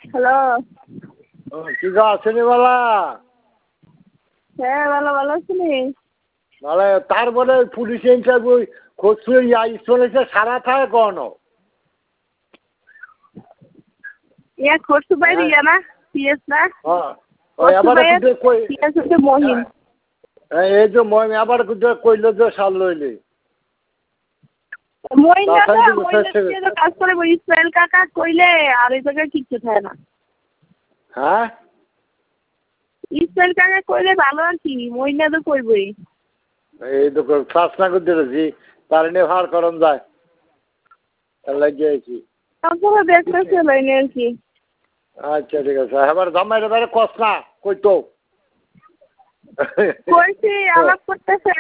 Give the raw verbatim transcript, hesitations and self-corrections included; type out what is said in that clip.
Hello. কি গো আসেনি বলা? হ্যাঁ ভালো ভালো আছিনি? মানে তারপরে পুলিশ ইন্টারভিউ খোঁজ চলেছে সারা থাকে কোন? ইয়া খোরসু বাইরে ইয়া না পিএস না? হ্যাঁ ওই আবার কই পিএস হচ্ছে মহিন। এই যে মহিন আবার কইলো যে সাল লইলে। মহিন না তো মহিন কাজ করে ইসমাইল কাকা কইলে আর এই জায়গায় কিচ্ছু থাকে না। হ্যাঁ ইসমাইল কাকা কইলে ভালো আর কি মহিনা তো কইবই। এই তো কাজ না করতে দিয়েছি তার নিয়ে ভার করন যায় লাগিয়েছি। তারপরে দেখতেছে লাইনে আর কি। আচ্ছা ঠিক আছে এবার জামাইরে বাইরে কস না কই তো কইছি আলাপ করতেছে